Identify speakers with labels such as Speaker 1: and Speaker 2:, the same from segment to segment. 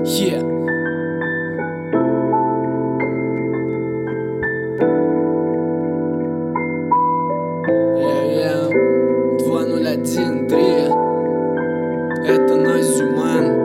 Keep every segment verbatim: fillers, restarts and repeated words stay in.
Speaker 1: Yeah. Yeah, yeah. два ноль один три. Это Noise Man.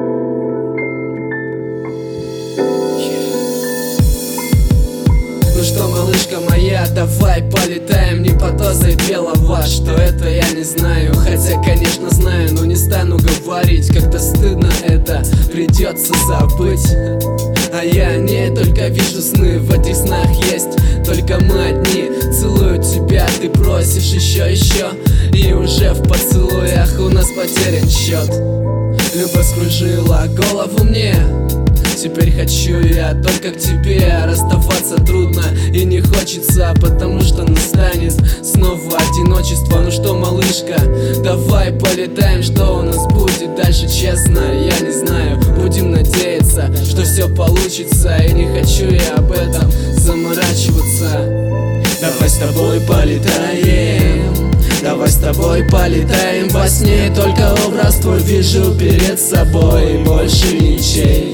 Speaker 1: Ну что, малышка моя, давай полетаем. Не по то запела, что это я не знаю. Хотя, конечно, знаю, но не стану говорить. Как-то стыдно это, придется забыть. А я о ней только вижу сны. В этих снах есть только мы одни. Целую тебя, ты просишь еще, еще. И уже в поцелуях у нас потерян счет. Любовь скружила голову мне. Теперь хочу я только к тебе. Расставаться трудно и не хочется, потому что настанет снова одиночество. Ну что, малышка, давай полетаем. Что у нас будет дальше, честно, я не знаю. Будем надеяться, что все получится. И не хочу я об этом заморачиваться. Давай с тобой полетаем. Давай с тобой полетаем во сне. Только образ твой вижу перед собой, больше ничей.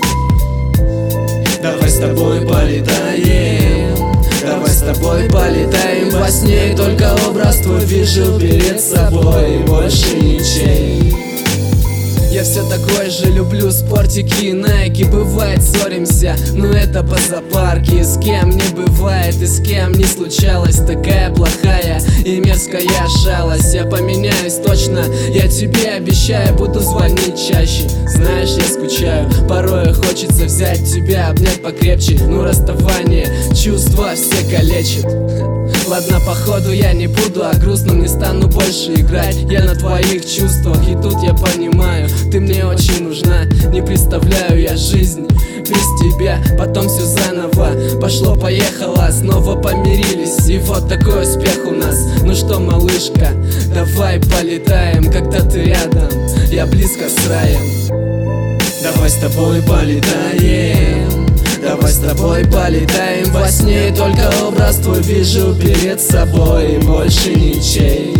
Speaker 1: Давай с тобой полетаем. Давай с тобой полетаем во сне. Только образ твой вижу перед собой, больше ничей. Я все такой же люблю спортики, найки. Бывает ссоримся, но это по зоопарке. С кем не бывает и с кем не случалось такая плохая и мерзкая шалость. Я поменяюсь точно, я тебе обещаю. Буду звонить чаще, знаешь, я скучаю. Порой хочется взять тебя, обнять покрепче. Но расставание чувства все калечит. Ладно, походу я не буду о грустном, не стану больше играть я на твоих чувствах. И тут я понимаю, ты мне очень нужна. Не представляю я жизнь без тебя. Потом все заново пошло-поехало. Снова помирились, и вот такой успех у нас. Ну что, малышка, давай полетаем. Когда ты рядом, я близко с раем. Давай с тобой полетаем. Давай с тобой полетаем во сне. Только образ твой вижу перед собой, больше ничей.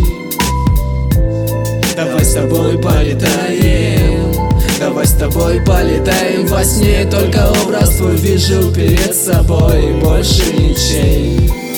Speaker 1: Давай с тобой полетаем. Давай с тобой полетаем во сне. Только образ твой вижу перед собой, больше ничей.